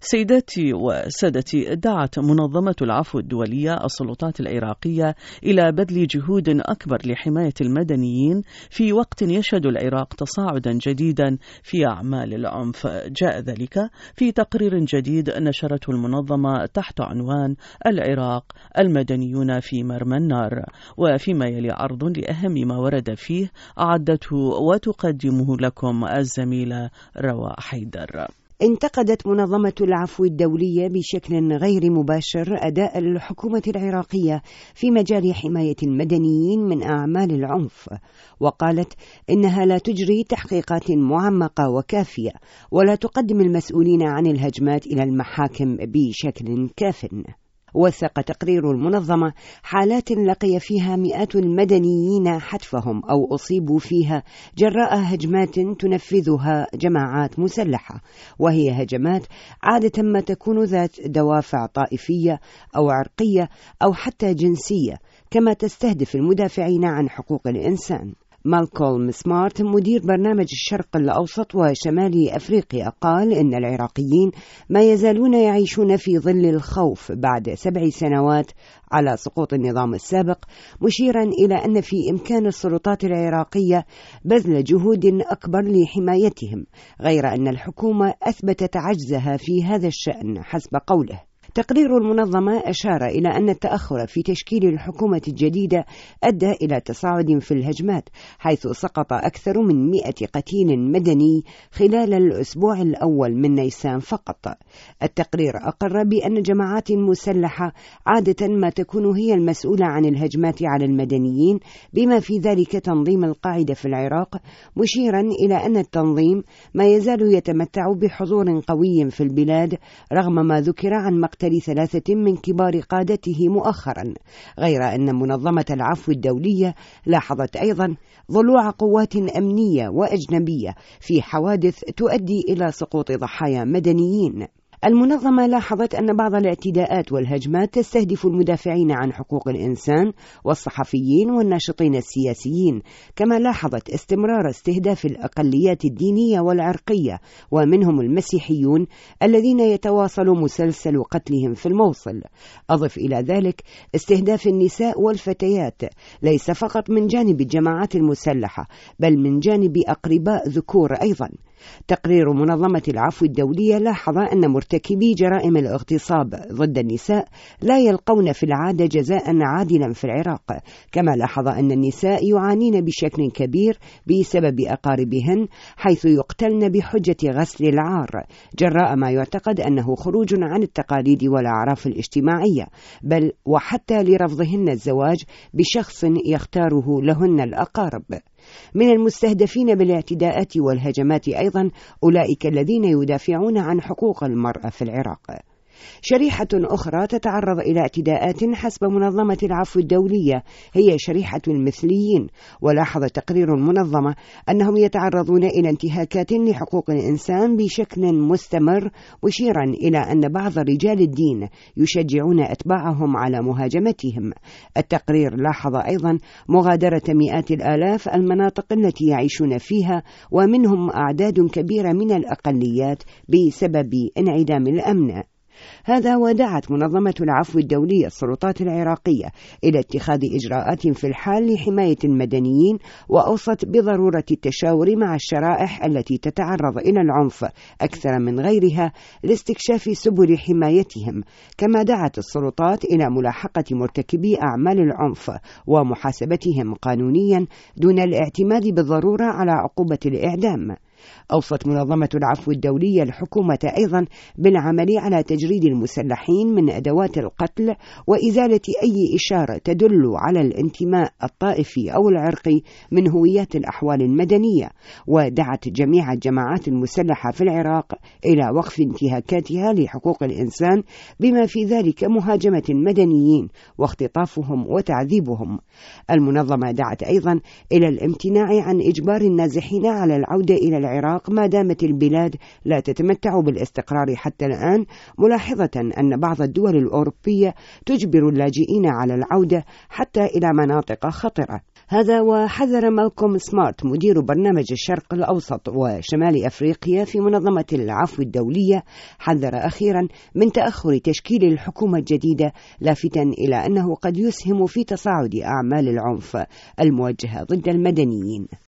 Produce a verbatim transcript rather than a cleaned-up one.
سيداتي وسادتي، دعت منظمة العفو الدولية السلطات العراقية إلى بذل جهود أكبر لحماية المدنيين في وقت يشهد العراق تصاعدا جديدا في أعمال العنف. جاء ذلك في تقرير جديد نشرته المنظمة تحت عنوان العراق المدنيون في مرمى النار، وفيما يلي عرض لأهم ما ورد فيه أعدته وتقدمه لكم الزميلة رواء حيدر. انتقدت منظمة العفو الدولية بشكل غير مباشر أداء الحكومة العراقية في مجال حماية المدنيين من أعمال العنف، وقالت إنها لا تجري تحقيقات معمقة وكافية ولا تقدم المسؤولين عن الهجمات إلى المحاكم بشكل كاف. وثق تقرير المنظمة حالات لقي فيها مئات المدنيين حتفهم أو أصيبوا فيها جراء هجمات تنفذها جماعات مسلحة، وهي هجمات عادة ما تكون ذات دوافع طائفية أو عرقية أو حتى جنسية، كما تستهدف المدافعين عن حقوق الإنسان. مالكولم سمارت مدير برنامج الشرق الأوسط وشمال أفريقيا قال إن العراقيين ما يزالون يعيشون في ظل الخوف بعد سبع سنوات على سقوط النظام السابق، مشيرا إلى أن في إمكان السلطات العراقية بذل جهود أكبر لحمايتهم، غير أن الحكومة أثبتت عجزها في هذا الشأن حسب قوله. تقرير المنظمة أشار إلى أن التأخر في تشكيل الحكومة الجديدة أدى إلى تصاعد في الهجمات، حيث سقط أكثر من مئة قتيل مدني خلال الأسبوع الأول من نيسان فقط. التقرير أقر بأن جماعات مسلحة عادة ما تكون هي المسؤولة عن الهجمات على المدنيين، بما في ذلك تنظيم القاعدة في العراق، مشيرا إلى أن التنظيم ما يزال يتمتع بحضور قوي في البلاد رغم ما ذكر عن مقتل ثلاثة من كبار قادته مؤخرا، غير أن منظمة العفو الدولية لاحظت أيضا ضلوع قوات أمنية وأجنبية في حوادث تؤدي إلى سقوط ضحايا مدنيين. المنظمة لاحظت أن بعض الاعتداءات والهجمات تستهدف المدافعين عن حقوق الإنسان والصحفيين والناشطين السياسيين، كما لاحظت استمرار استهداف الأقليات الدينية والعرقية ومنهم المسيحيون الذين يتواصل مسلسل قتلهم في الموصل. أضف إلى ذلك استهداف النساء والفتيات ليس فقط من جانب الجماعات المسلحة بل من جانب أقرباء ذكور أيضا. تقرير منظمة العفو الدولية لاحظ أن مرتكبي جرائم الاغتصاب ضد النساء لا يلقون في العادة جزاء عادلا في العراق، كما لاحظ أن النساء يعانين بشكل كبير بسبب أقاربهن، حيث يقتلن بحجة غسل العار جراء ما يعتقد أنه خروج عن التقاليد والأعراف الاجتماعية، بل وحتى لرفضهن الزواج بشخص يختاره لهن الأقارب. من المستهدفين بالاعتداءات والهجمات أيضا أولئك الذين يدافعون عن حقوق المرأة في العراق. شريحة أخرى تتعرض إلى اعتداءات حسب منظمة العفو الدولية هي شريحة المثليين، ولاحظ تقرير المنظمة أنهم يتعرضون إلى انتهاكات لحقوق الإنسان بشكل مستمر، مشيرا إلى أن بعض رجال الدين يشجعون أتباعهم على مهاجمتهم. التقرير لاحظ أيضا مغادرة مئات الآلاف المناطق التي يعيشون فيها، ومنهم أعداد كبيرة من الأقليات بسبب انعدام الأمن. هذا ودعت منظمة العفو الدولية السلطات العراقية إلى اتخاذ إجراءات في الحال لحماية المدنيين، وأوصت بضرورة التشاور مع الشرائح التي تتعرض إلى العنف أكثر من غيرها لاستكشاف سبل حمايتهم، كما دعت السلطات إلى ملاحقة مرتكبي أعمال العنف ومحاسبتهم قانونيا دون الاعتماد بالضرورة على عقوبة الإعدام. أوصت منظمة العفو الدولية الحكومة أيضا بالعمل على تجريد المسلحين من أدوات القتل وإزالة أي إشارة تدل على الانتماء الطائفي أو العرقي من هويات الأحوال المدنية، ودعت جميع الجماعات المسلحة في العراق إلى وقف انتهاكاتها لحقوق الإنسان، بما في ذلك مهاجمة المدنيين واختطافهم وتعذيبهم. المنظمة دعت أيضا إلى الامتناع عن إجبار النازحين على العودة إلى العراق ما دامت البلاد لا تتمتع بالاستقرار حتى الآن، ملاحظة أن بعض الدول الأوروبية تجبر اللاجئين على العودة حتى إلى مناطق خطرة. هذا وحذر مالكوم سمارت مدير برنامج الشرق الأوسط وشمال أفريقيا في منظمة العفو الدولية، حذر أخيرا من تأخر تشكيل الحكومة الجديدة، لافتا إلى أنه قد يسهم في تصاعد أعمال العنف الموجهة ضد المدنيين.